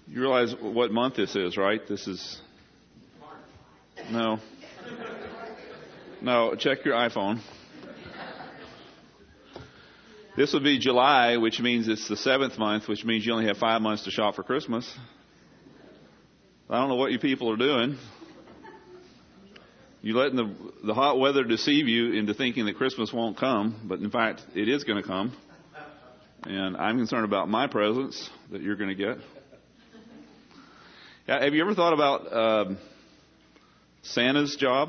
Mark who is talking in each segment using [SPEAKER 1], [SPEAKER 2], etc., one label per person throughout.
[SPEAKER 1] You realize what month this is, right? This is... No, check your iPhone. This would be July, which means it's the 7th month, which means you only have 5 months to shop for Christmas. I don't know what you people are doing. You're letting the hot weather deceive you into thinking that Christmas won't come, but in fact, it is going to come. And I'm concerned about my presents that you're going to get. Have you ever thought about Santa's job?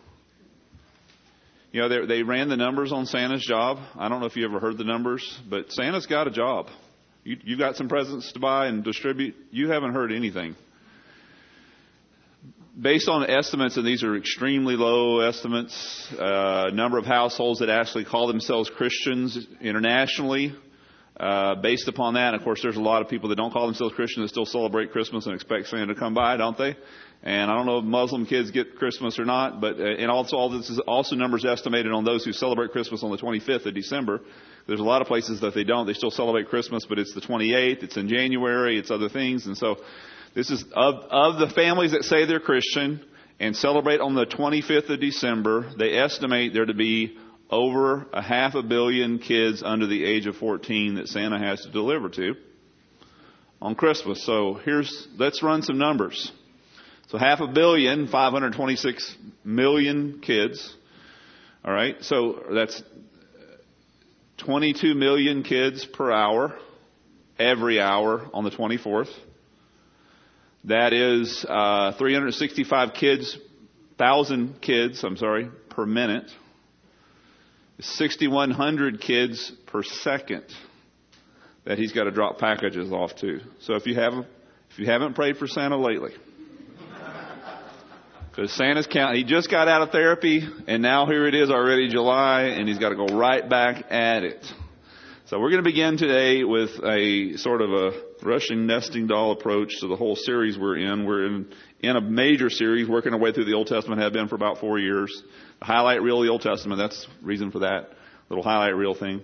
[SPEAKER 1] You know, they ran the numbers on Santa's job. I don't know if you ever heard the numbers, but Santa's got a job. You've got some presents to buy and distribute. You haven't heard anything. Based on estimates, and these are extremely low estimates, number of households that actually call themselves Christians internationally, based upon that, of course, there's a lot of people that don't call themselves Christians that still celebrate Christmas and expect Santa to come by, don't they? And I don't know if Muslim kids get Christmas or not, but and also all this is also numbers estimated on those who celebrate Christmas on the 25th of December. There's a lot of places that they don't. They still celebrate Christmas, but it's the 28th. It's in January. It's other things. And so this is of the families that say they're Christian and celebrate on the 25th of December, they estimate there to be over 500 million kids under the age of 14 that Santa has to deliver to on Christmas. So let's run some numbers. So 500 million, 526 million kids. All right. So that's 22 million kids per hour, every hour on the 24th. That is 365,000 kids per minute. 6,100 kids per second that he's got to drop packages off to. So if you haven't prayed for Santa lately, because Santa's he just got out of therapy, and now here it is already July, and he's got to go right back at it. So we're going to begin today with a sort of a Russian nesting doll approach to the whole series we're in. We're in a major series, working our way through the Old Testament, have been for about 4 years. The highlight reel of the Old Testament, that's the reason for that little highlight reel thing.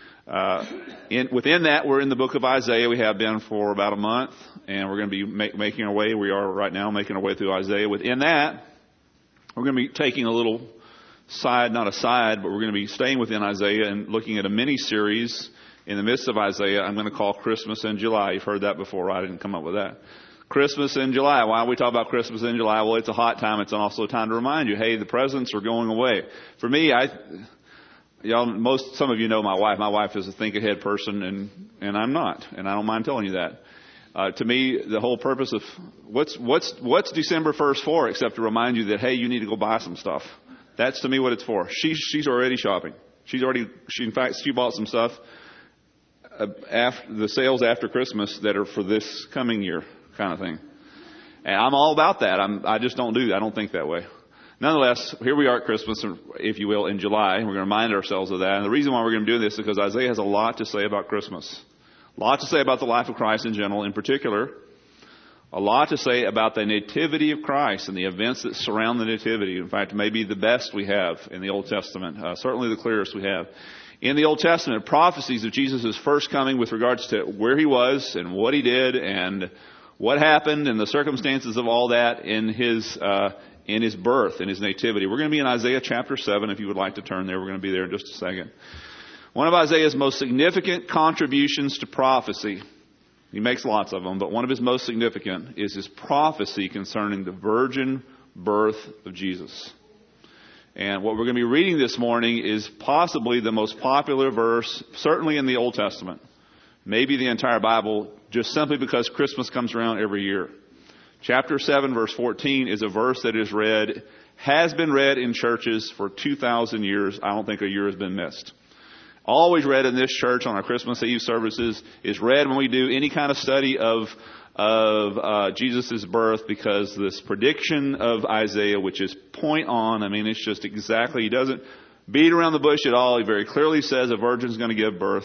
[SPEAKER 1] Within that, we're in the book of Isaiah. We have been for about a month, and we're going to be making our way. We are right now making our way through Isaiah. Within that, we're going to be taking a little not a side, but we're going to be staying within Isaiah and looking at a mini-series in the midst of Isaiah I'm going to call Christmas in July. You've heard that before, right? I didn't come up with that. Christmas in July. Why we talk about Christmas in July? Well, it's a hot time. It's also a time to remind you, hey, the presents are going away. For me, some of you know my wife. My wife is a think ahead person, and I'm not, and I don't mind telling you that. To me, the whole purpose of what's December 1st for, except to remind you that, hey, you need to go buy some stuff. That's to me what it's for. She's already shopping. She bought some stuff after the sales after Christmas that are for this coming year, kind of thing. And I'm all about that. I just don't do that. I don't think that way. Nonetheless, here we are at Christmas, if you will, in July. We're going to remind ourselves of that. And the reason why we're going to do this is because Isaiah has a lot to say about Christmas. A lot to say about the life of Christ in general. In particular, a lot to say about the nativity of Christ and the events that surround the nativity. In fact, maybe the best we have in the Old Testament. Certainly the clearest we have. In the Old Testament, prophecies of Jesus' first coming with regards to where he was and what he did and what happened and the circumstances of all that in his birth, in his nativity. We're going to be in Isaiah chapter 7. If you would like to turn there, we're going to be there in just a second. One of Isaiah's most significant contributions to prophecy, he makes lots of them, but one of his most significant is his prophecy concerning the virgin birth of Jesus. And what we're going to be reading this morning is possibly the most popular verse, certainly in the Old Testament, maybe the entire Bible, just simply because Christmas comes around every year. Chapter 7, verse 14 is a verse that has been read in churches for 2,000 years. I don't think a year has been missed. Always read in this church on our Christmas Eve services, is read when we do any kind of study of Jesus' birth, because this prediction of Isaiah, which is point on, it's just exactly, he doesn't beat around the bush at all. He very clearly says a virgin's going to give birth,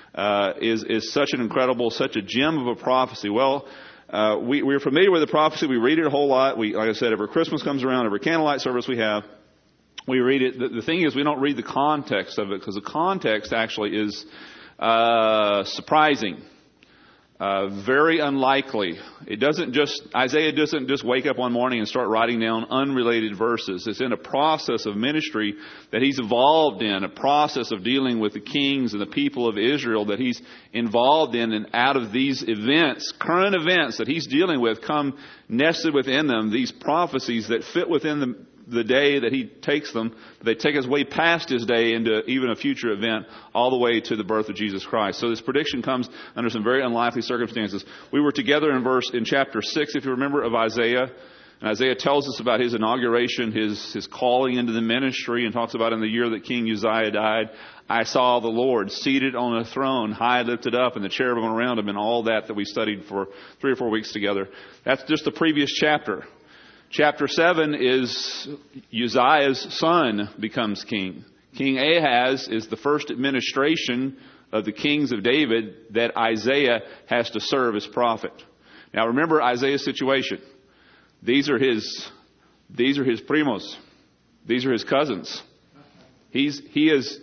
[SPEAKER 1] is such an incredible, such a gem of a prophecy. Well, we're familiar with the prophecy. We read it a whole lot. Like I said, every Christmas comes around, every candlelight service we have, we read it. The thing is, we don't read the context of it, because the context actually is surprising. Very unlikely. Isaiah doesn't just wake up one morning and start writing down unrelated verses. It's in a process of ministry that he's involved in, a process of dealing with the kings and the people of Israel that he's involved in. And out of these events, current events that he's dealing with, come nested within them these prophecies that fit within the day that he takes them. They take us way past his day into even a future event, all the way to the birth of Jesus Christ. So this prediction comes under some very unlikely circumstances. We were together in chapter 6, if you remember, of Isaiah. And Isaiah tells us about his inauguration, his calling into the ministry, and talks about in the year that King Uzziah died, I saw the Lord seated on a throne, high lifted up, and the cherubim around him, and all that we studied for 3 or 4 weeks together. That's just the previous chapter. Chapter 7 is Uzziah's son becomes king. King Ahaz is the first administration of the kings of David that Isaiah has to serve as prophet. Now remember Isaiah's situation. These are his primos. These are his cousins. He is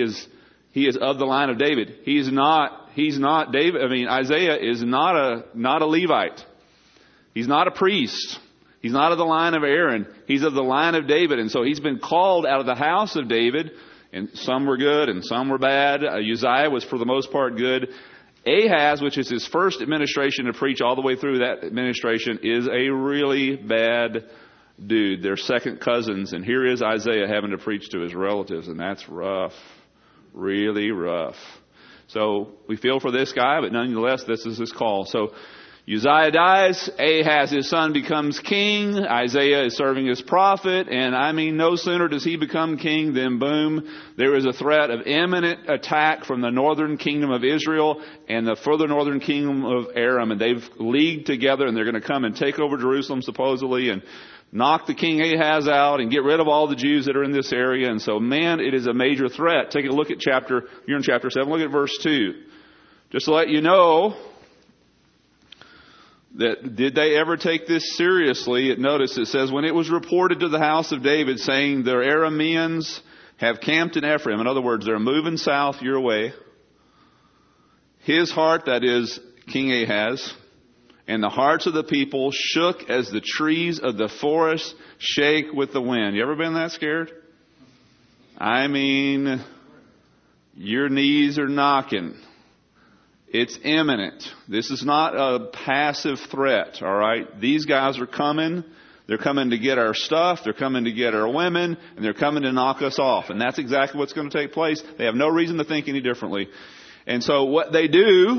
[SPEAKER 1] of the line of David. He's not David. Isaiah is not a Levite. He's not a priest. He's not of the line of Aaron. He's of the line of David. And so he's been called out of the house of David. And some were good and some were bad. Uzziah was for the most part good. Ahaz, which is his first administration to preach all the way through that administration, is a really bad dude. They're second cousins. And here is Isaiah having to preach to his relatives. And that's rough. Really rough. So we feel for this guy, but nonetheless, this is his call. So Uzziah dies, Ahaz, his son, becomes king, Isaiah is serving as prophet, and no sooner does he become king than boom, there is a threat of imminent attack from the northern kingdom of Israel and the further northern kingdom of Aram, and they've leagued together and they're going to come and take over Jerusalem supposedly and knock the king Ahaz out and get rid of all the Jews that are in this area. And so, it is a major threat. Take a look at you're in chapter 7, look at verse 2. Just to let you know, did they ever take this seriously? Notice it says, when it was reported to the house of David, saying, the Arameans have camped in Ephraim. In other words, they're moving south your way. His heart, that is King Ahaz, and the hearts of the people shook as the trees of the forest shake with the wind. You ever been that scared? Your knees are knocking. It's imminent. This is not a passive threat, all right? These guys are coming. They're coming to get our stuff. They're coming to get our women. And they're coming to knock us off. And that's exactly what's going to take place. They have no reason to think any differently. And so what they do,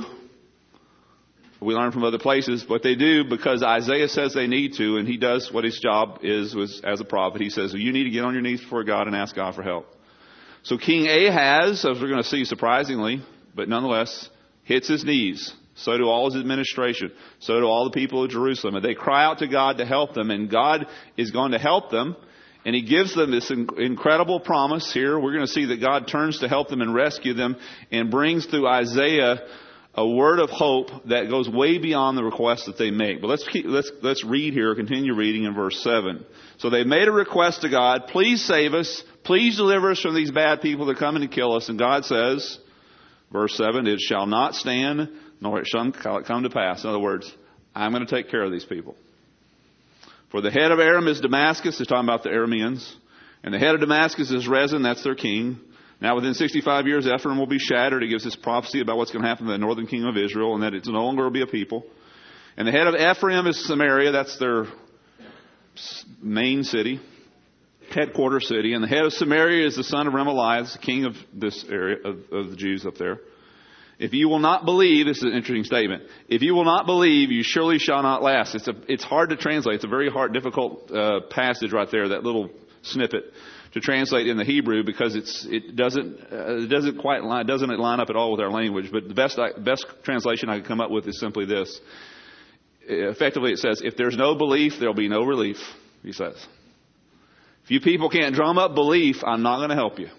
[SPEAKER 1] we learn from other places, what they do, because Isaiah says they need to, and he does what his job was as a prophet. He says, you need to get on your knees before God and ask God for help. So King Ahaz, as we're going to see surprisingly, but nonetheless, hits his knees. So do all his administration. So do all the people of Jerusalem. And they cry out to God to help them. And God is going to help them. And he gives them this incredible promise here. We're going to see that God turns to help them and rescue them and brings through Isaiah a word of hope that goes way beyond the request that they make. But let's read here, continue reading in verse 7. So they made a request to God, please save us. Please deliver us from these bad people that come in to kill us. And God says, verse 7, it shall not stand, nor it shall come to pass. In other words, I'm going to take care of these people. For the head of Aram is Damascus. They're talking about the Arameans. And the head of Damascus is Rezin. That's their king. Now within 65 years, Ephraim will be shattered. It gives this prophecy about what's going to happen to the northern kingdom of Israel and that it's no longer will be a people. And the head of Ephraim is Samaria. That's their main city, headquarter city. And the head of Samaria is the son of Remaliah, the king of this area of the Jews up there. If you will not believe, this is an interesting statement. If you will not believe, you surely shall not last. It's hard to translate. It's a very hard, difficult passage right there. That little snippet to translate in the Hebrew because it doesn't line up at all with our language. But the best translation I could come up with is simply this. Effectively, it says, if there's no belief, there'll be no relief. He says, if you people can't drum up belief, I'm not going to help you.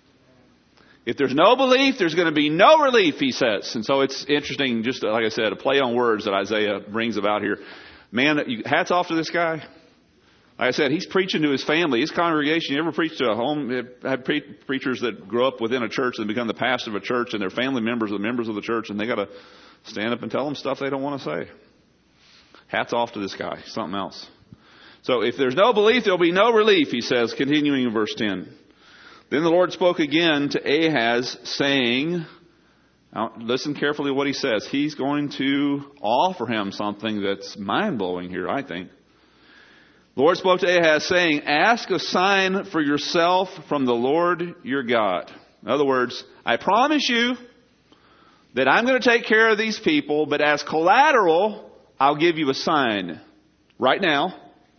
[SPEAKER 1] If there's no belief, there's going to be no relief, he says. And so it's interesting, just like I said, a play on words that Isaiah brings about here. Man, hats off to this guy. Like I said, he's preaching to his family, his congregation. You ever preach to a home? Had preachers that grow up within a church and become the pastor of a church, and their family members are the members of the church, and they got to stand up and tell them stuff they don't want to say. Hats off to this guy. Something else. So if there's no belief, there'll be no relief, he says, continuing in verse 10. Then the Lord spoke again to Ahaz, saying, now listen carefully to what he says. He's going to offer him something that's mind-blowing here, I think. The Lord spoke to Ahaz, saying, ask a sign for yourself from the Lord your God. In other words, I promise you that I'm going to take care of these people, but as collateral, I'll give you a sign right now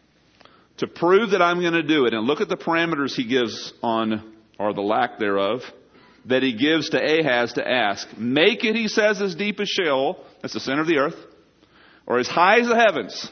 [SPEAKER 1] to prove that I'm going to do it. And look at the parameters he gives on, or the lack thereof, that he gives to Ahaz to ask. Make it, he says, as deep as Sheol, that's the center of the earth, or as high as the heavens.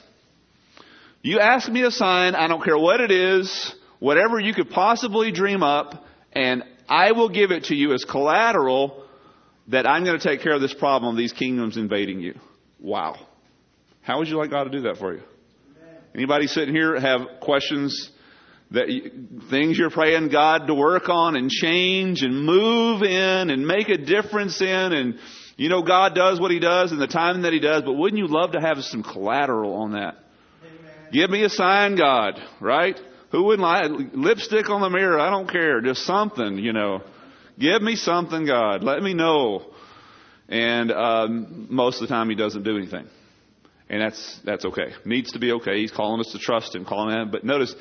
[SPEAKER 1] You ask me a sign, I don't care what it is, whatever you could possibly dream up, and I will give it to you as collateral that I'm going to take care of this problem of these kingdoms invading you. Wow. How would you like God to do that for you? Anybody sitting here have questions, that things you're praying God to work on and change and move in and make a difference in, and you know God does what He does and the time that He does, but wouldn't you love to have some collateral on that? Give me a sign, God, right? Who wouldn't like lipstick on the mirror? I don't care. Just something, you know. Give me something, God. Let me know. And most of the time He doesn't do anything. And that's okay. Needs to be okay. He's calling us to trust Him, calling Him. But notice,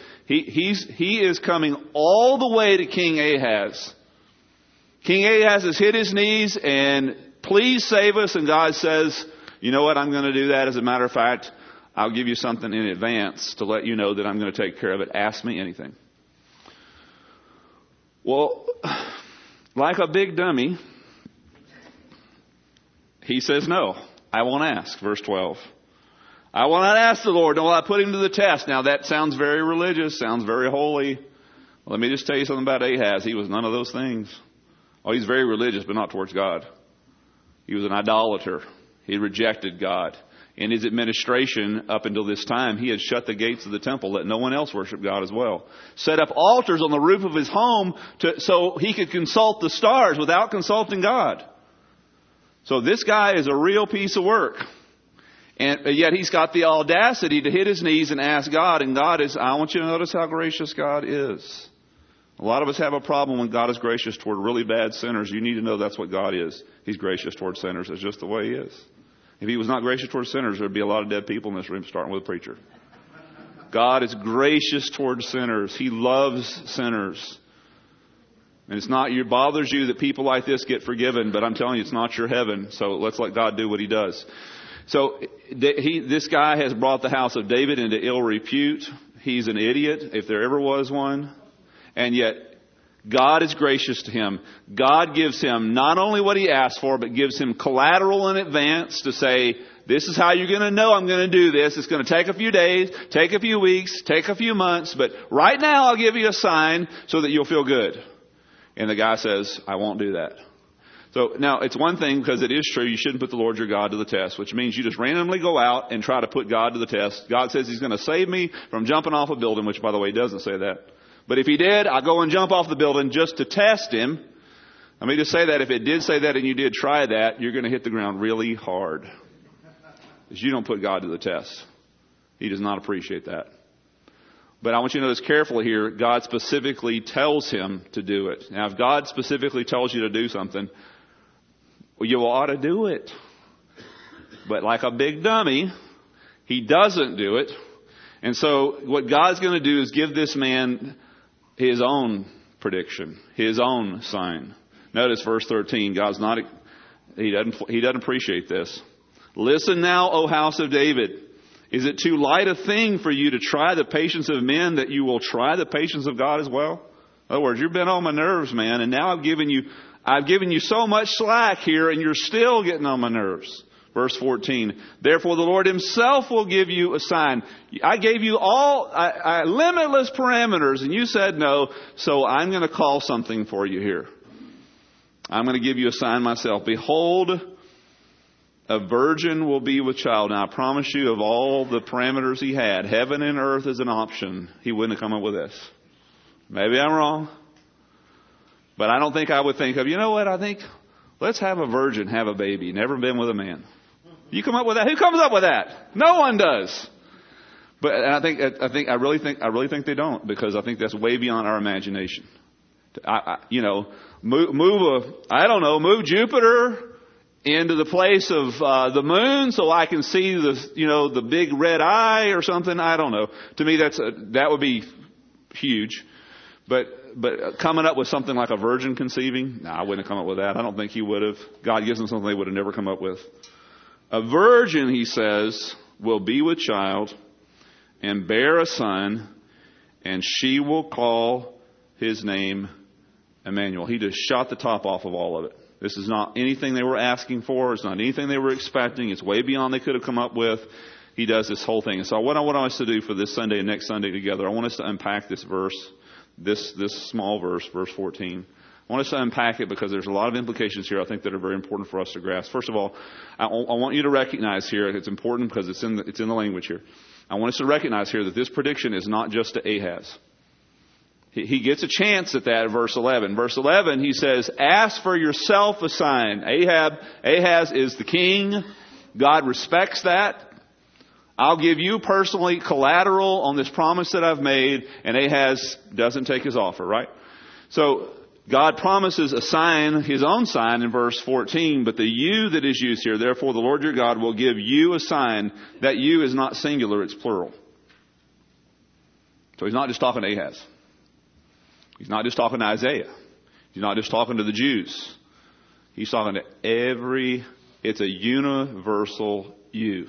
[SPEAKER 1] he is coming all the way to King Ahaz. King Ahaz has hit his knees and please save us. And God says, you know what? I'm going to do that. As a matter of fact, I'll give you something in advance to let you know that I'm going to take care of it. Ask me anything. Well, like a big dummy, he says no. I won't ask. Verse 12. I will not ask the Lord, nor will I put him to the test. Now that sounds very religious, sounds very holy. Let me just tell you something about Ahaz. He was none of those things. Oh, he's very religious, but not towards God. He was an idolater. He rejected God. In his administration, up until this time, he had shut the gates of the temple, let no one else worship God as well. Set up altars on the roof of his home so he could consult the stars without consulting God. So this guy is a real piece of work. And yet he's got the audacity to hit his knees and ask God. And God is, I want you to notice how gracious God is. A lot of us have a problem when God is gracious toward really bad sinners. You need to know that's what God is. He's gracious toward sinners. That's just the way He is. If He was not gracious toward sinners, there'd be a lot of dead people in this room, starting with a preacher. God is gracious toward sinners. He loves sinners. And it's not, it bothers you that people like this get forgiven, but I'm telling you, it's not your heaven. So let's let God do what He does. So this guy has brought the house of David into ill repute. He's an idiot, if there ever was one. And yet, God is gracious to him. God gives him not only what he asked for, but gives him collateral in advance to say, this is how you're going to know I'm going to do this. It's going to take a few days, take a few weeks, take a few months, but right now I'll give you a sign so that you'll feel good. And the guy says, I won't do that. So now it's one thing, because it is true, you shouldn't put the Lord your God to the test, which means you just randomly go out and try to put God to the test. God says He's going to save me from jumping off a building, which by the way doesn't say that. But if He did, I'll go and jump off the building just to test Him. Let me just say that if it did say that and you did try that, you're going to hit the ground really hard. Because you don't put God to the test. He does not appreciate that. But I want you to notice carefully here, God specifically tells him to do it. Now, if God specifically tells you to do something, well, you ought to do it. But like a big dummy, he doesn't do it. And so what God's going to do is give this man his own prediction, his own sign. Notice verse 13. God's not, he doesn't appreciate this. Listen now, O house of David. Is it too light a thing for you to try the patience of men that you will try the patience of God as well? In other words, you've been on my nerves, man, and now I've given you so much slack here, and you're still getting on my nerves. Verse 14, therefore the Lord Himself will give you a sign. I gave you limitless parameters, and you said no, so I'm going to call something for you here. I'm going to give you a sign myself. Behold, A virgin will be with child. Now, I promise you, of all the parameters he had, heaven and earth as an option, he wouldn't have come up with this. Maybe I'm wrong. But I don't think I would think of, you know what, I think, let's have a virgin have a baby. Never been with a man. You come up with that? Who comes up with that? No one does. But I really think they don't, because I think that's way beyond our imagination. Move Jupiter into the place of the moon so I can see the big red eye or something. I don't know. To me, that would be huge. But coming up with something like a virgin conceiving, I wouldn't have come up with that. I don't think he would have. God gives them something they would have never come up with. A virgin, he says, will be with child and bear a son, and she will call his name Emmanuel. He just shot the top off of all of it. This is not anything they were asking for. It's not anything they were expecting. It's way beyond they could have come up with. He does this whole thing. And so what I want us to do for this Sunday and next Sunday together, I want us to unpack this verse, this small verse, verse 14. I want us to unpack it because there's a lot of implications here I think that are very important for us to grasp. First of all, I want you to recognize here, it's important because it's in the language here. I want us to recognize here that this prediction is not just to Ahaz. He gets a chance at that in verse 11. Verse 11, he says, ask for yourself a sign. Ahaz is the king. God respects that. I'll give you personally collateral on this promise that I've made. And Ahaz doesn't take his offer, right? So God promises a sign, his own sign in verse 14. But the you that is used here, therefore the Lord your God will give you a sign. That you is not singular, it's plural. So he's not just talking to Ahaz. He's not just talking to Isaiah. He's not just talking to the Jews. He's talking to it's a universal you.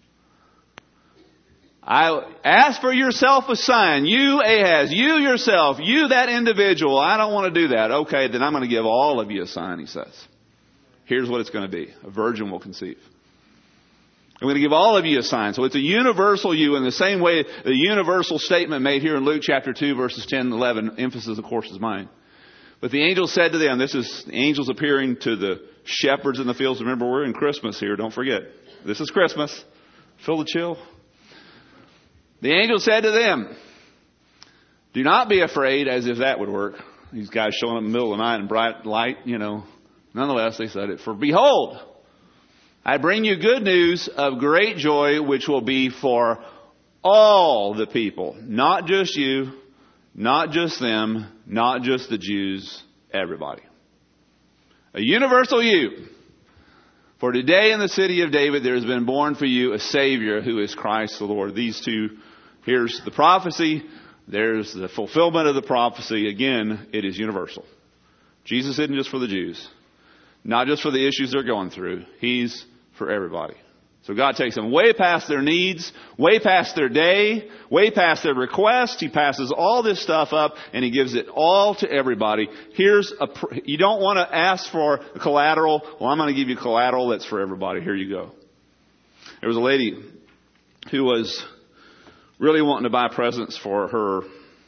[SPEAKER 1] I ask for yourself a sign. You, Ahaz, you yourself, you that individual. I don't want to do that. Okay, then I'm going to give all of you a sign, he says. Here's what it's going to be. A virgin will conceive. I'm going to give all of you a sign. So it's a universal you in the same way the universal statement made here in Luke chapter 2 verses 10 and 11. Emphasis, of course, is mine. But the angel said to them, this is the angels appearing to the shepherds in the fields. Remember, we're in Christmas here. Don't forget. This is Christmas. Feel the chill. The angel said to them, do not be afraid, as if that would work. These guys showing up in the middle of the night in bright light, Nonetheless, they said it. For behold, I bring you good news of great joy, which will be for all the people. Not just you, not just them, not just the Jews, everybody. A universal you. For today in the city of David there has been born for you a Savior who is Christ the Lord. These two, here's the prophecy, there's the fulfillment of the prophecy. Again, it is universal. Jesus isn't just for the Jews. Not just for the issues they're going through. He's for everybody. So God takes them way past their needs, way past their day, way past their request. He passes all this stuff up and He gives it all to everybody. You don't want to ask for collateral. Well, I'm going to give you collateral that's for everybody. Here you go. There was a lady who was really wanting to buy presents for her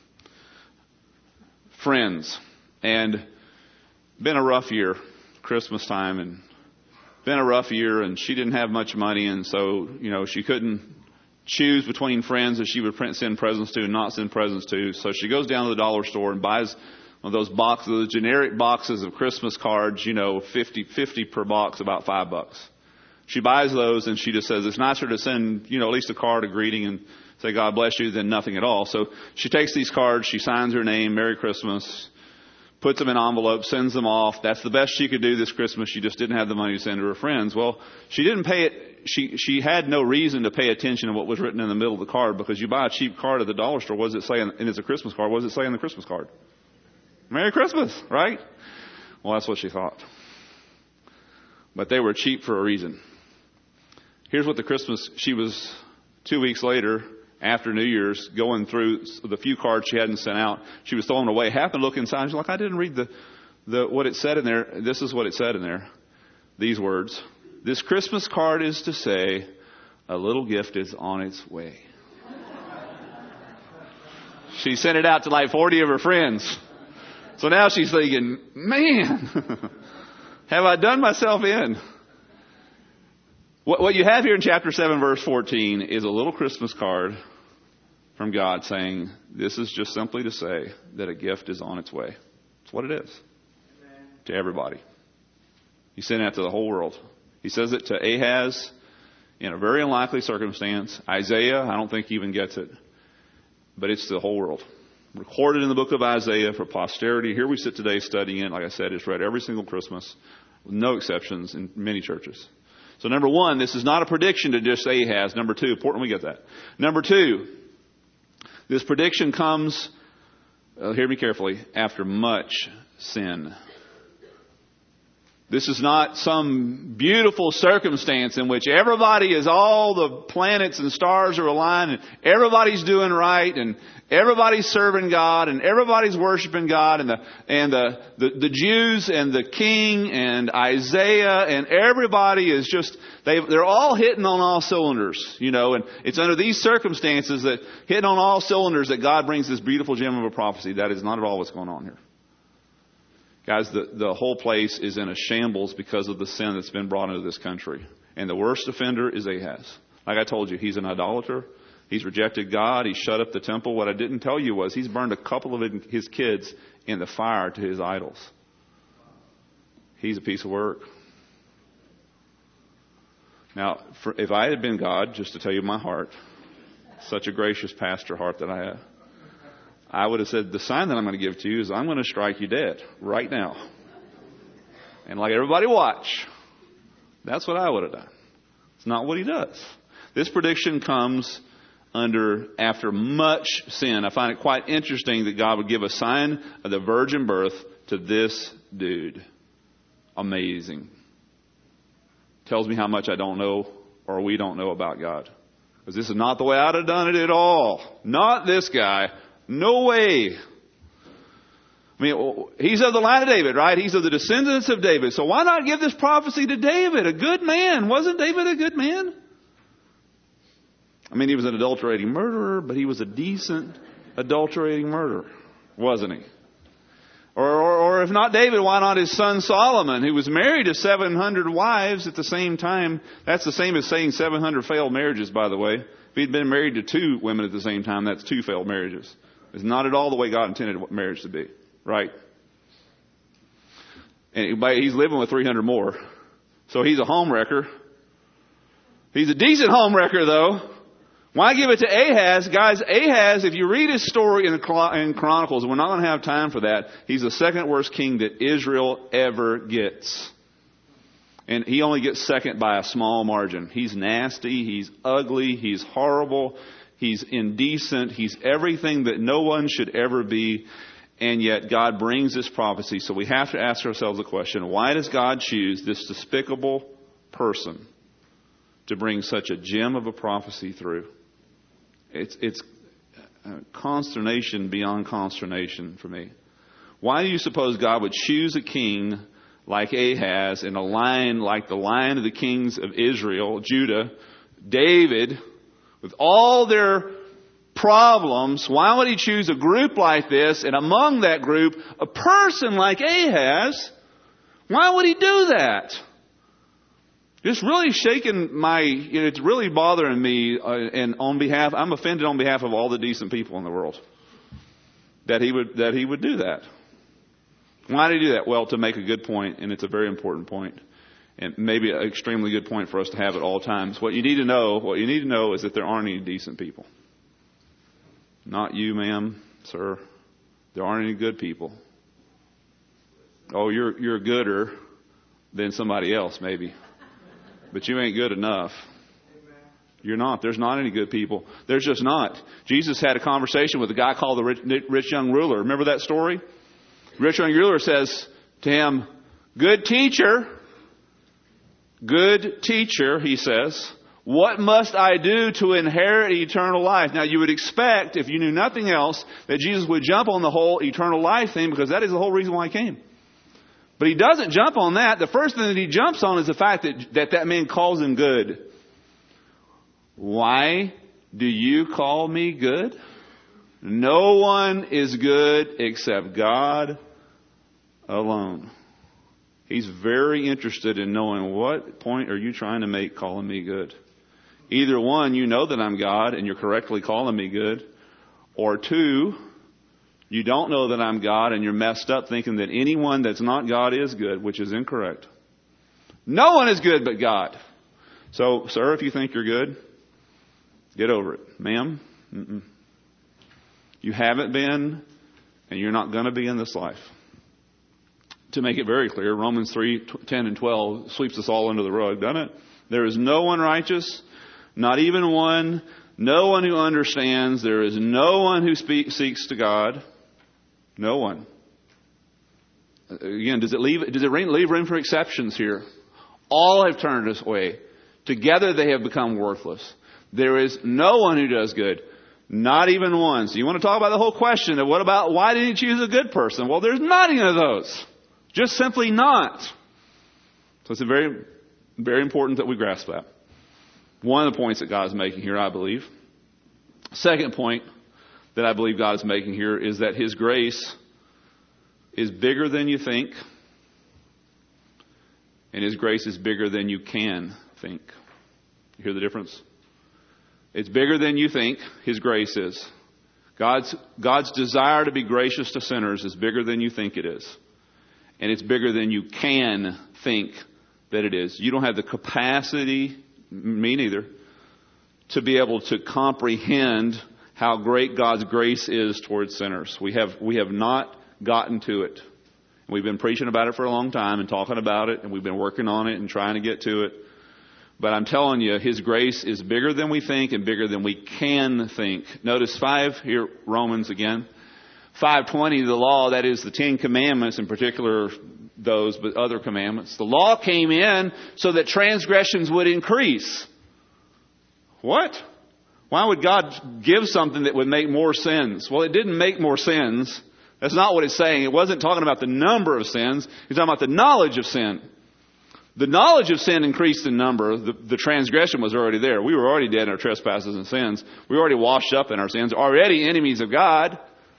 [SPEAKER 1] friends. And been a rough year, Christmas time, and been a rough year, and she didn't have much money, and so, she couldn't choose between friends that she would send presents to and not send presents to. So she goes down to the dollar store and buys one of those boxes, those generic boxes of Christmas cards, 50 per box, about $5. She buys those, and she just says it's nicer to send, at least a card, a greeting, and say God bless you, than nothing at all. So she takes these cards, she signs her name, Merry Christmas, puts them in envelopes, sends them off. That's the best she could do this Christmas. She just didn't have the money to send to her friends. Well, she didn't pay it. She had no reason to pay attention to what was written in the middle of the card, because you buy a cheap card at the dollar store. What does it say? And it's a Christmas card. What does it say on the Christmas card? Merry Christmas, right? Well, that's what she thought. But they were cheap for a reason. Here's what she was 2 weeks later, after New Year's, going through the few cards she hadn't sent out. She was throwing away. Happened to look inside. She's like, I didn't read what it said in there. This is what it said in there. These words. This Christmas card is to say, a little gift is on its way. She sent it out to like 40 of her friends. So now she's thinking, man, have I done myself in? What you have here in chapter 7, verse 14 is a little Christmas card from God saying, this is just simply to say that a gift is on its way. That's what it is. Amen. To everybody. He sent it out to the whole world. He says it to Ahaz in a very unlikely circumstance. Isaiah, I don't think he even gets it. But it's to the whole world. Recorded in the book of Isaiah for posterity. Here we sit today studying it. Like I said, it's read every single Christmas, with no exceptions in many churches. So number one, this is not a prediction to just Ahaz. Number two, important we get that. Number two, this prediction comes, hear me carefully, after much sin. This is not some beautiful circumstance in which everybody is, all the planets and stars are aligned and everybody's doing right and everybody's serving God and everybody's worshiping God and the Jews and the king and Isaiah and everybody is just, they're all hitting on all cylinders, and it's under these circumstances that hitting on all cylinders that God brings this beautiful gem of a prophecy. That is not at all what's going on here. Guys, the whole place is in a shambles because of the sin that's been brought into this country. And the worst offender is Ahaz. Like I told you, he's an idolater. He's rejected God. He's shut up the temple. What I didn't tell you was he's burned a couple of his kids in the fire to his idols. He's a piece of work. Now, if I had been God, just to tell you my heart, such a gracious pastor heart that I have, I would have said, the sign that I'm going to give to you is I'm going to strike you dead right now. And like everybody watch. That's what I would have done. It's not what he does. This prediction comes after much sin. I find it quite interesting that God would give a sign of the virgin birth to this dude. Amazing. Tells me how much I don't know or we don't know about God. Because this is not the way I'd have done it at all. Not this guy. No way. I mean, he's of the line of David, right? He's of the descendants of David. So why not give this prophecy to David, a good man? Wasn't David a good man? I mean, he was an adulterating murderer, but he was a decent adulterating murderer, wasn't he? Or if not David, why not his son Solomon, who was married to 700 wives at the same time? That's the same as saying 700 failed marriages, by the way. If he'd been married to 2 women at the same time, that's 2 failed marriages. It's not at all the way God intended marriage to be, right? And he's living with 300 more. So he's a homewrecker. He's a decent homewrecker, though. Why give it to Ahaz? Guys, Ahaz, if you read his story in Chronicles, and we're not going to have time for that, he's the second worst king that Israel ever gets. And he only gets second by a small margin. He's nasty, he's ugly, he's horrible, he's indecent, he's everything that no one should ever be. And yet God brings this prophecy. So we have to ask ourselves the question, why does God choose this despicable person to bring such a gem of a prophecy through? It's consternation beyond consternation for me. Why do you suppose God would choose a king like Ahaz in a line like the line of the kings of Israel, Judah, David, with all their problems? Why would he choose a group like this, and among that group, a person like Ahaz? Why would he do that? It's really it's really bothering me, and I'm offended on behalf of all the decent people in the world that he would do that. Why did he do that? Well, to make a good point, and it's a very important point, and maybe an extremely good point for us to have at all times. What you need to know is that there aren't any decent people. Not you, ma'am, sir. There aren't any good people. Oh, you're gooder than somebody else, maybe. But you ain't good enough. You're not. There's not any good people. There's just not. Jesus had a conversation with a guy called the rich young ruler. Remember that story? Rich young ruler says to him, good teacher, he says, what must I do to inherit eternal life? Now you would expect, if you knew nothing else, that Jesus would jump on the whole eternal life thing, because that is the whole reason why he came. But he doesn't jump on that. The first thing that he jumps on is the fact that man calls him good. Why do you call me good? No one is good except God alone. He's very interested in knowing, what point are you trying to make calling me good? Either one, you know that I'm God and you're correctly calling me good. Or two, you don't know that I'm God and you're messed up thinking that anyone that's not God is good, which is incorrect. No one is good but God. So, sir, if you think you're good, get over it. Ma'am, you haven't been and you're not going to be in this life. To make it very clear, Romans 3:10 and 12 sweeps us all under the rug, doesn't it? There is no one righteous, not even one, no one who understands. There is no one who seeks to God. No one. Again, does it leave room for exceptions here? All have turned us away. Together they have become worthless. There is no one who does good. Not even one. So you want to talk about the whole question of why didn't you choose a good person? Well, there's not any of those. Just simply not. So it's very, very important that we grasp that. One of the points that God is making here, I believe. Second point that I believe God is making here is that His grace is bigger than you think. And His grace is bigger than you can think. You hear the difference? It's bigger than you think, His grace is. God's desire to be gracious to sinners is bigger than you think it is. And it's bigger than you can think that it is. You don't have the capacity, me neither, to be able to comprehend how great God's grace is towards sinners. We have not gotten to it. We've been preaching about it for a long time and talking about it, and we've been working on it and trying to get to it. But I'm telling you, His grace is bigger than we think and bigger than we can think. Notice 5 here, Romans again. 5:20, the law, that is the 10 commandments, in particular those, but other commandments. The law came in so that transgressions would increase. What? Why would God give something that would make more sins? Well, it didn't make more sins. That's not what it's saying. It wasn't talking about the number of sins. It's talking about the knowledge of sin. The knowledge of sin increased in number. The transgression was already there. We were already dead in our trespasses and sins. We were already washed up in our sins. Already enemies of God.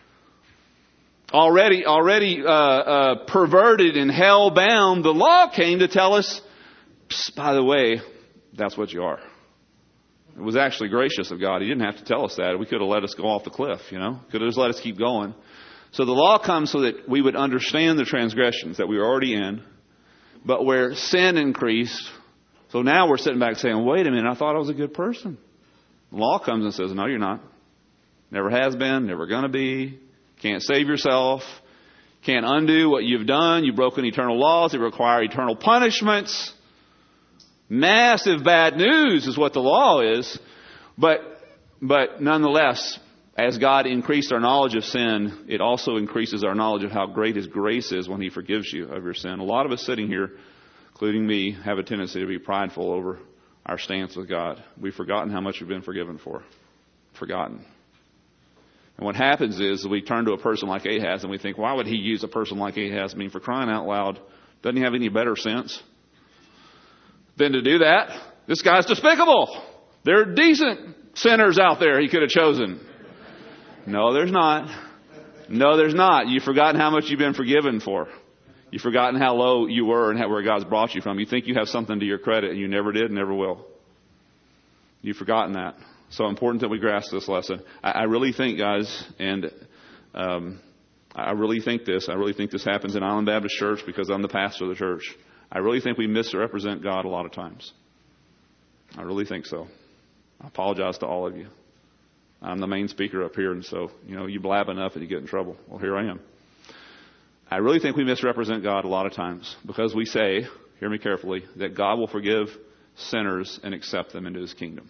[SPEAKER 1] Already perverted and hell-bound. The law came to tell us, by the way, that's what you are. It was actually gracious of God. He didn't have to tell us that. We could have let us go off the cliff, Could have just let us keep going. So the law comes so that we would understand the transgressions that we were already in. But where sin increased, so now we're sitting back saying, wait a minute, I thought I was a good person. The law comes and says, no, you're not. Never has been, never going to be. Can't save yourself. Can't undo what you've done. You've broken eternal laws that require eternal punishments. Massive bad news is what the law is. But nonetheless, as God increased our knowledge of sin, it also increases our knowledge of how great His grace is when He forgives you of your sin. A lot of us sitting here, including me, have a tendency to be prideful over our stance with God. We've forgotten how much we've been forgiven for. Forgotten. And what happens is we turn to a person like Ahaz and we think, why would he use a person like Ahaz? I mean, for crying out loud, doesn't he have any better sense than to do that? This guy's despicable. There are decent sinners out there he could have chosen. No, there's not. No, there's not. You've forgotten how much you've been forgiven for. You've forgotten how low you were and where God's brought you from. You think you have something to your credit, and you never did, never will. You've forgotten that. So important that we grasp this lesson. I really think, guys, and I really think this. I really think this happens in Island Baptist Church because I'm the pastor of the church. I really think we misrepresent God a lot of times. I really think so. I apologize to all of you. I'm the main speaker up here, and so, you blab enough and you get in trouble. Well, here I am. I really think we misrepresent God a lot of times because we say, hear me carefully, that God will forgive sinners and accept them into His kingdom.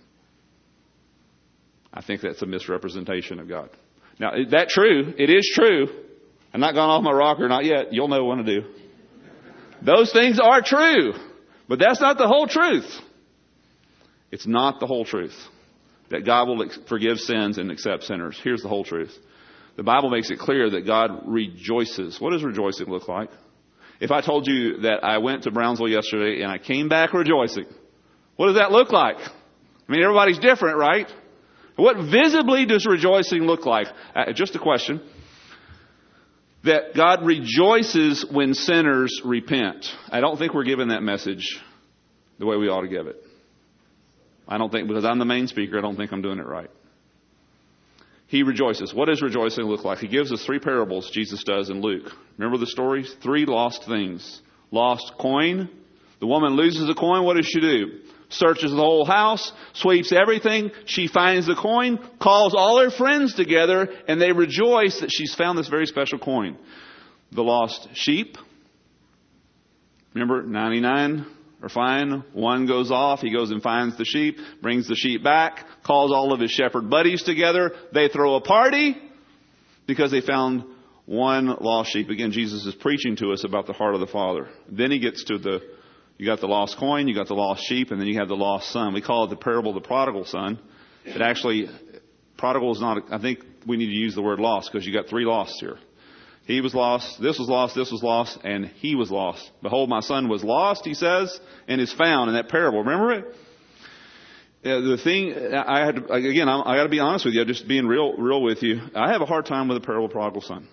[SPEAKER 1] I think that's a misrepresentation of God. Now, is that true? It is true. I'm not gone off my rocker, not yet. You'll know what to do. Those things are true, but that's not the whole truth. It's not the whole truth. That God will forgive sins and accept sinners. Here's the whole truth. The Bible makes it clear that God rejoices. What does rejoicing look like? If I told you that I went to Brownsville yesterday and I came back rejoicing, what does that look like? I mean, everybody's different, right? What visibly does rejoicing look like? Just a question. that God rejoices when sinners repent. I don't think we're giving that message the way we ought to give it. I don't think, because I'm the main speaker, I don't think I'm doing it right. He rejoices. What does rejoicing look like? He gives us 3 parables, Jesus does in Luke. Remember the stories? 3 lost things. Lost coin. The woman loses a coin. What does she do? Searches the whole house, sweeps everything. She finds the coin, calls all her friends together, and they rejoice that she's found this very special coin. The lost sheep. Remember, 99 are fine. 1 goes off. He goes and finds the sheep, brings the sheep back, calls all of his shepherd buddies together. They throw a party because they found 1 lost sheep. Again, Jesus is preaching to us about the heart of the Father. Then he gets to you got the lost coin, you got the lost sheep, and then you have the lost son. We call it the parable of the prodigal son. It actually, prodigal is not, I think we need to use the word lost because you got 3 losts here. He was lost, this was lost, and he was lost. Behold, my son was lost, he says, and is found in that parable. Remember it? The thing, I got to be honest with you, just being real with you. I have a hard time with the parable of the prodigal son.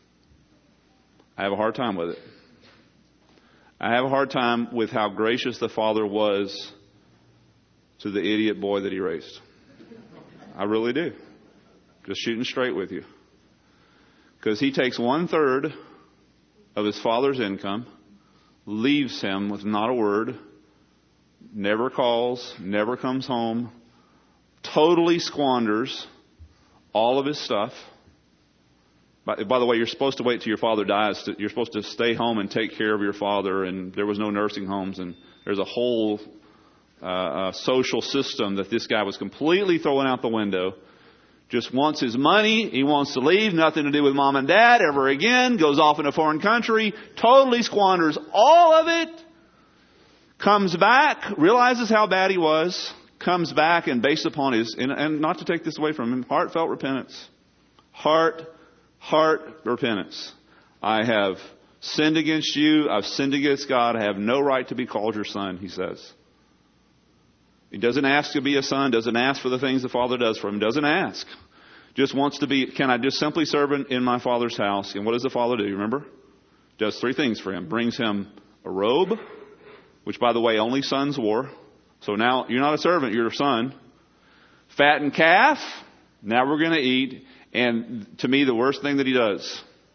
[SPEAKER 1] I have a hard time with it. I have a hard time with how gracious the father was to the idiot boy that he raised. I really do. Just shooting straight with you. Because he takes 1/3 of his father's income, leaves him with not a word, never calls, never comes home, totally squanders all of his stuff. By the way, you're supposed to wait till your father dies. You're supposed to stay home and take care of your father. And there was no nursing homes. And there's a whole social system that this guy was completely throwing out the window. Just wants his money. He wants to leave. Nothing to do with mom and dad ever again. Goes off in a foreign country. Totally squanders all of it. Comes back. Realizes how bad he was. Comes back and based upon his, and not to take this away from him, heartfelt repentance. Heart repentance. I have sinned against you. I've sinned against God. I have no right to be called your son, he says. He doesn't ask to be a son. Doesn't ask for the things the Father does for him. Doesn't ask. Just wants to be, can I just simply serve in my Father's house? And what does the Father do? Remember? Does 3 things for him. Brings him a robe, which by the way, only sons wore. So now you're not a servant, you're a son. Fattened calf. Now we're going to eat. And to me, the worst thing that he does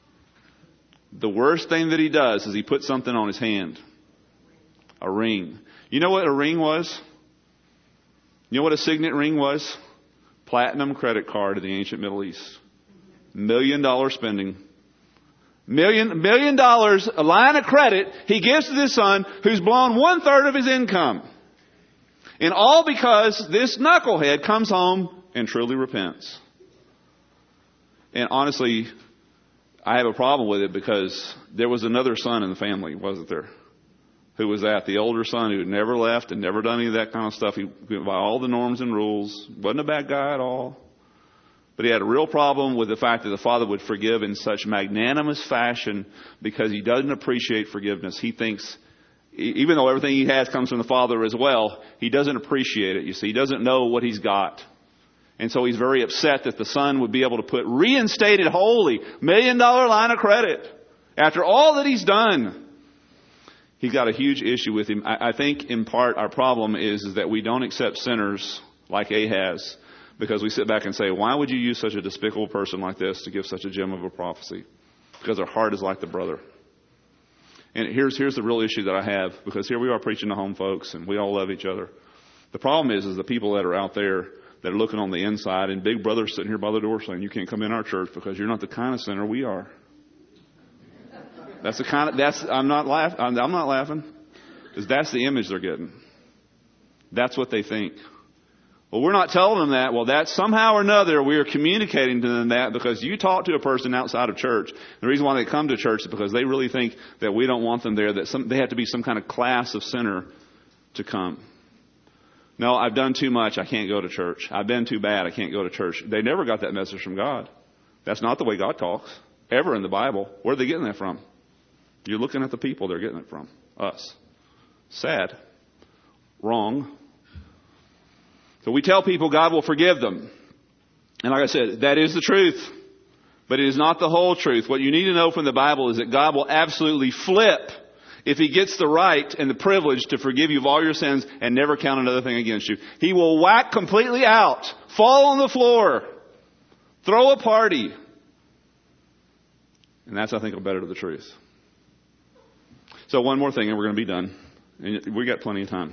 [SPEAKER 1] is he puts something on his hand. A ring. You know what a ring was? You know what a signet ring was? Platinum credit card in the ancient Middle East. $1 million spending. $1 million, a line of credit he gives to this son who's blown 1/3 of his income. And all because this knucklehead comes home and truly repents. And honestly, I have a problem with it because there was another son in the family, wasn't there? Who was that? The older son who had never left and never done any of that kind of stuff. He went by all the norms and rules. Wasn't a bad guy at all. But he had a real problem with the fact that the father would forgive in such magnanimous fashion because he doesn't appreciate forgiveness. He thinks, even though everything he has comes from the father as well, he doesn't appreciate it. You see, he doesn't know what he's got. And so he's very upset that the son would be able to put reinstated wholly $1 million line of credit after all that he's done. He's got a huge issue with him. I think in part our problem is that we don't accept sinners like Ahaz because we sit back and say, why would you use such a despicable person like this to give such a gem of a prophecy? Because our heart is like the brother. And here's the real issue that I have, because here we are preaching to home folks and we all love each other. The problem is the people that are out there that are looking on the inside, and Big Brother's sitting here by the door saying, you can't come in our church because you're not the kind of sinner we are. I'm not laughing. Because that's the image they're getting. That's what they think. Well, we're not telling them that. Well, that somehow or another we are communicating to them that because you talk to a person outside of church. The reason why they come to church is because they really think that we don't want them there, that they have to be some kind of class of sinner to come. No, I've done too much. I can't go to church. I've been too bad. I can't go to church. They never got that message from God. That's not the way God talks. Ever in the Bible. Where are they getting that from? You're looking at the people they're getting it from. Us. Sad. Wrong. So we tell people God will forgive them. And like I said, that is the truth. But it is not the whole truth. What you need to know from the Bible is that God will absolutely flip if He gets the right and the privilege to forgive you of all your sins and never count another thing against you. He will whack completely out, fall on the floor, throw a party. And that's, I think, better to the truth. So one more thing and we're going to be done. And we got plenty of time.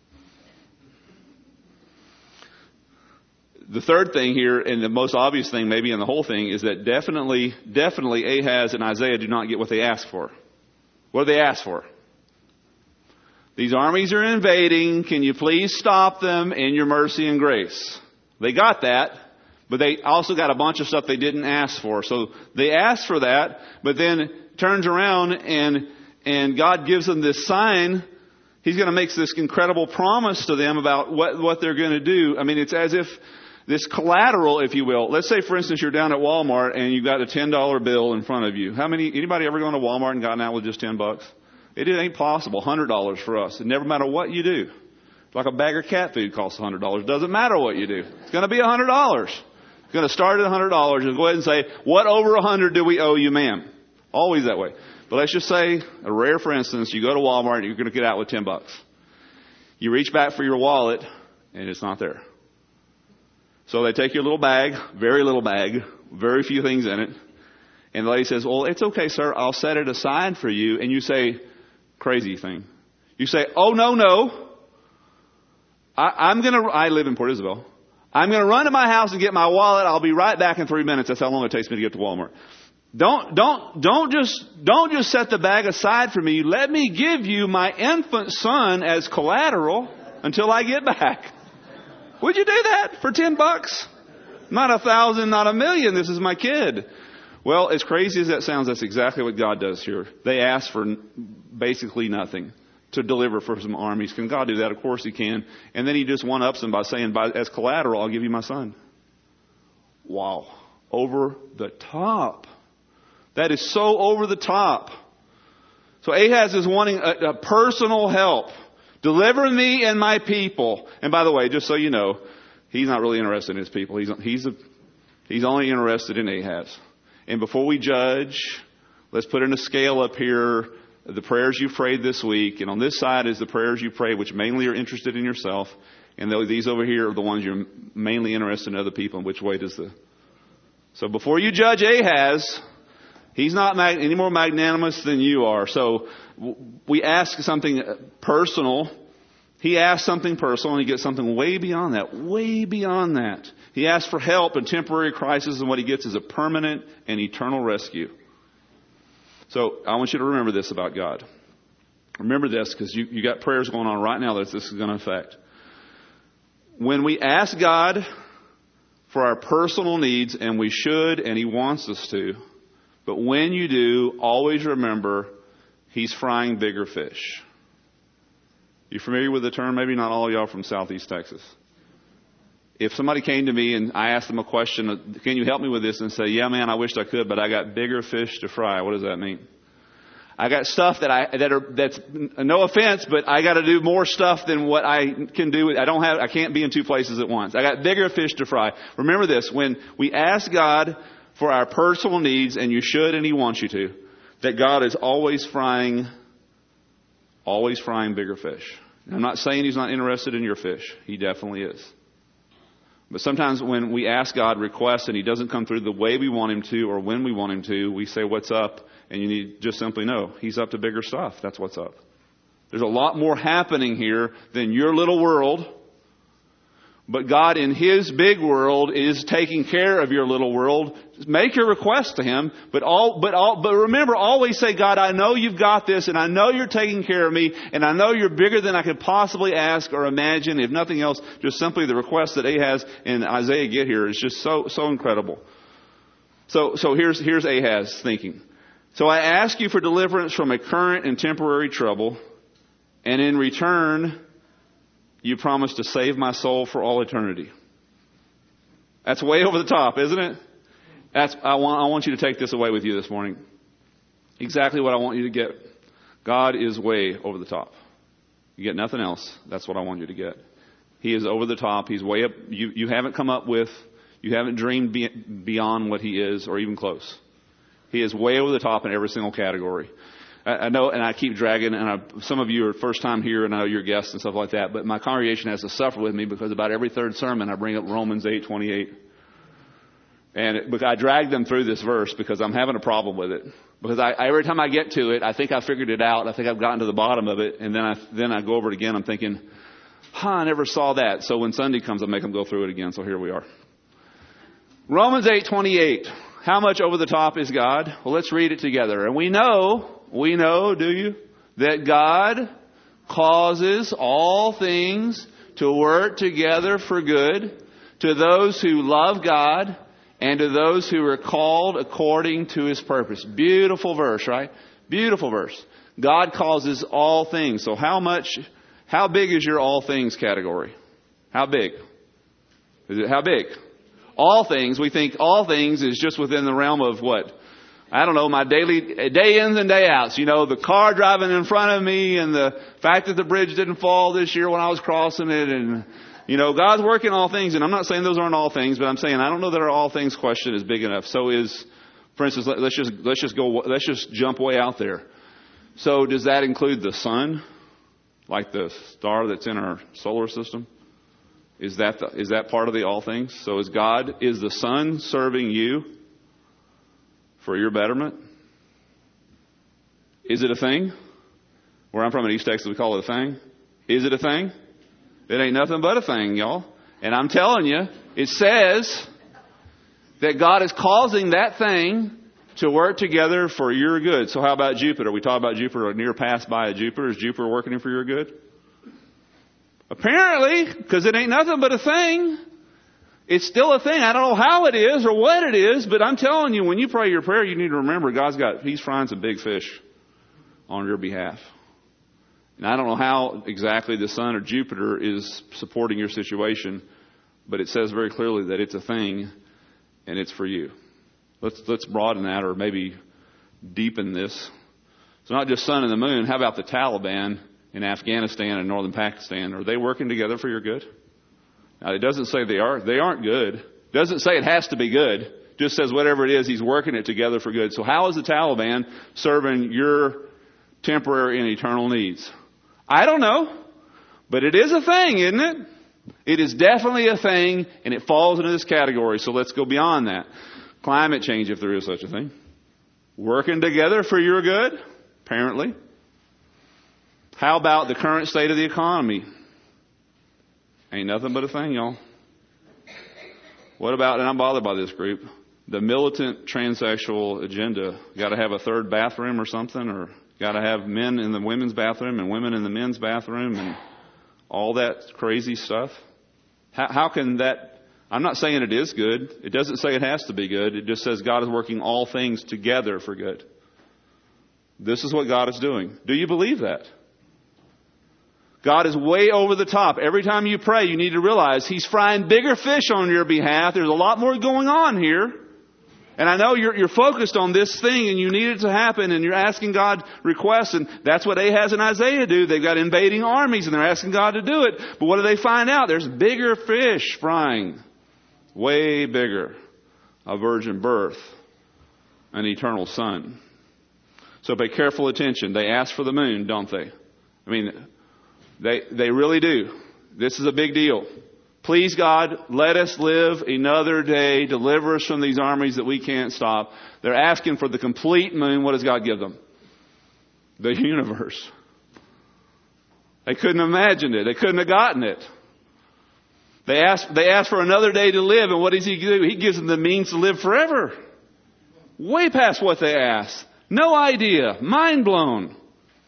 [SPEAKER 1] The third thing here, and the most obvious thing maybe in the whole thing, is that definitely Ahaz and Isaiah do not get what they ask for. What do they ask for? These armies are invading. Can you please stop them in your mercy and grace? They got that, but they also got a bunch of stuff they didn't ask for. So they asked for that, but then turns around and God gives them this sign. He's going to make this incredible promise to them about what they're going to do. I mean, it's as if this collateral, if you will. Let's say, for instance, you're down at Walmart and you've got a $10 bill in front of you. Anybody ever gone to Walmart and gotten out with just $10? It ain't possible. $100 for us. It never matter what you do. Like a bag of cat food costs $100. Doesn't matter what you do. It's going to be $100. It's going to start at $100 and go ahead and say, what over $100 do we owe you, ma'am? Always that way. But let's just say, for instance, you go to Walmart and you're going to get out with $10. You reach back for your wallet and it's not there. So they take your little bag, very few things in it. And the lady says, well, it's okay, sir. I'll set it aside for you. And you say, crazy thing. You say, oh, no. I live in Port Isabel. I'm going to run to my house and get my wallet. I'll be right back in 3 minutes. That's how long it takes me to get to Walmart. Don't just set the bag aside for me. Let me give you my infant son as collateral until I get back. Would you do that for $10? Not 1,000, not 1,000,000. This is my kid. Well, as crazy as that sounds, that's exactly what God does here. They ask for basically nothing to deliver for some armies. Can God do that? Of course He can. And then He just one-ups them by saying, as collateral, I'll give you my son. Wow. Over the top. That is so over the top. So Ahaz is wanting a personal help. Deliver me and my people. And by the way, just so you know, he's not really interested in his people. He's only interested in Ahaz. And before we judge, let's put in a scale up here, the prayers you prayed this week. And on this side is the prayers you prayed, which mainly are interested in yourself. And these over here are the ones you're mainly interested in other people. And which way does So before you judge Ahaz, he's not any more magnanimous than you are. So we ask something personal. He asks something personal and he gets something way beyond that. Way beyond that. He asks for help in temporary crisis, and what he gets is a permanent and eternal rescue. So I want you to remember this about God. Remember this, because you got prayers going on right now that this is going to affect. When we ask God for our personal needs, and we should, and He wants us to, but when you do, always remember He's frying bigger fish. You familiar with the term? Maybe not all of y'all from Southeast Texas. If somebody came to me and I asked them a question, can you help me with this? And say, yeah, man, I wished I could, but I got bigger fish to fry. What does that mean? I got stuff that's no offense, but I got to do more stuff than what I can do. I can't be in two places at once. I got bigger fish to fry. Remember this, when we ask God for our personal needs, and you should, and He wants you to, that God is always frying bigger fish. I'm not saying He's not interested in your fish. He definitely is. But sometimes when we ask God requests and He doesn't come through the way we want Him to or when we want Him to, we say, what's up? And you need just simply know He's up to bigger stuff. That's what's up. There's a lot more happening here than your little world. But God in His big world is taking care of your little world. Make your request to Him. But remember, always say, God, I know You've got this, and I know You're taking care of me, and I know You're bigger than I could possibly ask or imagine. If nothing else, just simply the request that Ahaz and Isaiah get here is just so incredible. So here's Ahaz thinking. So I ask you for deliverance from a current and temporary trouble, and in return, You promise to save my soul for all eternity. That's way over the top, isn't it? I want you to take this away with you this morning. Exactly what I want you to get. God is way over the top. You get nothing else. That's what I want you to get. He is over the top. He's way up. You haven't come up with You haven't dreamed beyond what He is, or even close. He is way over the top in every single category. I know, and I keep dragging, and some of you are first time here, and I know you're guests and stuff like that, but my congregation has to suffer with me because about every third sermon I bring up Romans 8:28. And I drag them through this verse because I'm having a problem with it. Because every time I get to it, I think I figured it out. I think I've gotten to the bottom of it. And then I go over it again. I'm thinking, I never saw that. So when Sunday comes, I make them go through it again. So here we are. Romans 8:28. How much over the top is God? Well, let's read it together. And we know, do you? That God causes all things to work together for good to those who love God and to those who are called according to His purpose. Beautiful verse, right? Beautiful verse. God causes all things. So how big is your all things category? How big? How big? All things, we think all things is just within the realm of what? I don't know, my daily, day ins and day outs. You know, the car driving in front of me and the fact that the bridge didn't fall this year when I was crossing it. And, you know, God's working all things. And I'm not saying those aren't all things, but I'm saying I don't know that our all things question is big enough. So for instance, let's just jump way out there. So does that include the sun? Like the star that's in our solar system? Is that part of the all things? So is the sun serving you for your betterment? Is it a thing? Where I'm from in East Texas, we call it a thing. Is it a thing? It ain't nothing but a thing, y'all. And I'm telling you, it says that God is causing that thing to work together for your good. So how about Jupiter? We talk about Jupiter, a near pass by of Jupiter. Is Jupiter working for your good? Apparently, because it ain't nothing but a thing. It's still a thing. I don't know how it is or what it is, but I'm telling you, when you pray your prayer, you need to remember He's frying some big fish on your behalf. And I don't know how exactly the sun or Jupiter is supporting your situation, but it says very clearly that it's a thing and it's for you. Let's broaden that, or maybe deepen this. It's not just sun and the moon. How about the Taliban in Afghanistan and northern Pakistan? Are they working together for your good? Now, it doesn't say they are. They aren't good. It doesn't say it has to be good. It just says whatever it is, He's working it together for good. So how is the Taliban serving your temporary and eternal needs? I don't know. But it is a thing, isn't it? It is definitely a thing, and it falls into this category. So let's go beyond that. Climate change, if there is such a thing. Working together for your good, apparently. How about the current state of the economy? Ain't nothing but a thing, y'all. What about, and I'm bothered by this group, the militant transsexual agenda? Got to have a third bathroom or something, or got to have men in the women's bathroom and women in the men's bathroom and all that crazy stuff? How can that... I'm not saying it is good. It doesn't say it has to be good. It just says God is working all things together for good. This is what God is doing. Do you believe that? God is way over the top. Every time you pray, you need to realize He's frying bigger fish on your behalf. There's a lot more going on here. And I know you're focused on this thing and you need it to happen and you're asking God requests, and that's what Ahaz and Isaiah do. They've got invading armies and they're asking God to do it. But what do they find out? There's bigger fish frying. Way bigger. A virgin birth. An eternal son. So pay careful attention. They ask for the moon, don't they? I mean, they really do. This is a big deal. Please, God, let us live another day. Deliver us from these armies that we can't stop. They're asking for the complete moon. What does God give them? The universe. They couldn't have imagined it. They couldn't have gotten it. They ask for another day to live, and what does He do? He gives them the means to live forever. Way past what they ask. No idea. Mind blown.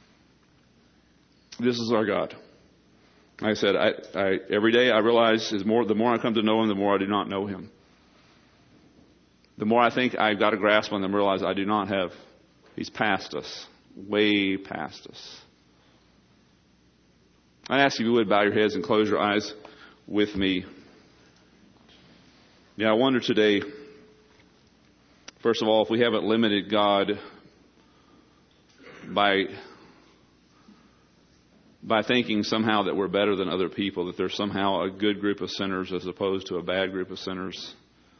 [SPEAKER 1] This is our God. Like I said, every day I realize the more I come to know Him, the more I do not know Him. The more I think I've got a grasp on Him, I realize I do not have. He's past us. Way past us. I ask you would bow your heads and close your eyes with me. Yeah, I wonder today, first of all, if we haven't limited God by thinking somehow that we're better than other people, that there's somehow a good group of sinners as opposed to a bad group of sinners.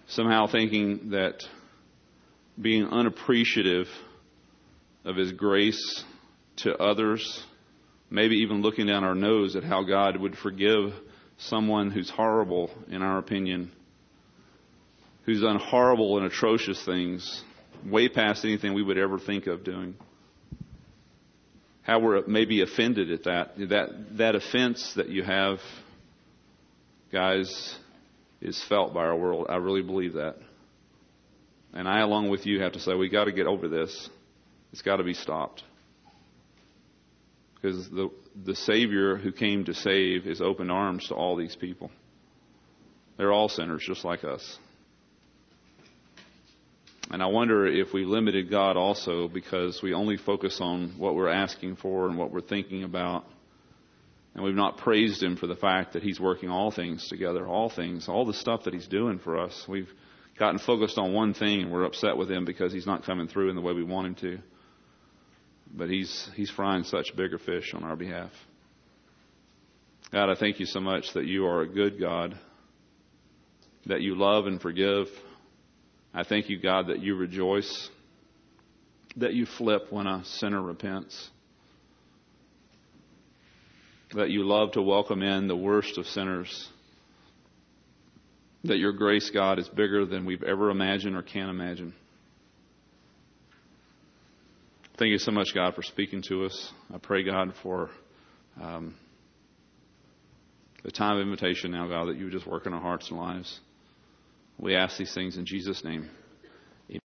[SPEAKER 1] somehow thinking that being unappreciative of His grace to others, maybe even looking down our nose at how God would forgive someone who's horrible in our opinion, who's done horrible and atrocious things, way past anything we would ever think of doing. How we're maybe offended at that offense that you have, guys, is felt by our world. I really believe that. And I, along with you, have to say, we got to get over this. It's got to be stopped. Because the Savior who came to save is open arms to all these people. They're all sinners, just like us. And I wonder if we limited God also because we only focus on what we're asking for and what we're thinking about. And we've not praised Him for the fact that He's working all things together, all things, all the stuff that He's doing for us. We've gotten focused on one thing and we're upset with Him because He's not coming through in the way we want Him to. But He's frying such bigger fish on our behalf. God, I thank You so much that You are a good God, that You love and forgive. I thank You, God, that You rejoice, that You flip when a sinner repents, that You love to welcome in the worst of sinners, that Your grace, God, is bigger than we've ever imagined or can imagine. Thank You so much, God, for speaking to us. I pray, God, for the time of invitation now, God, that You would just work in our hearts and lives. We ask these things in Jesus' name.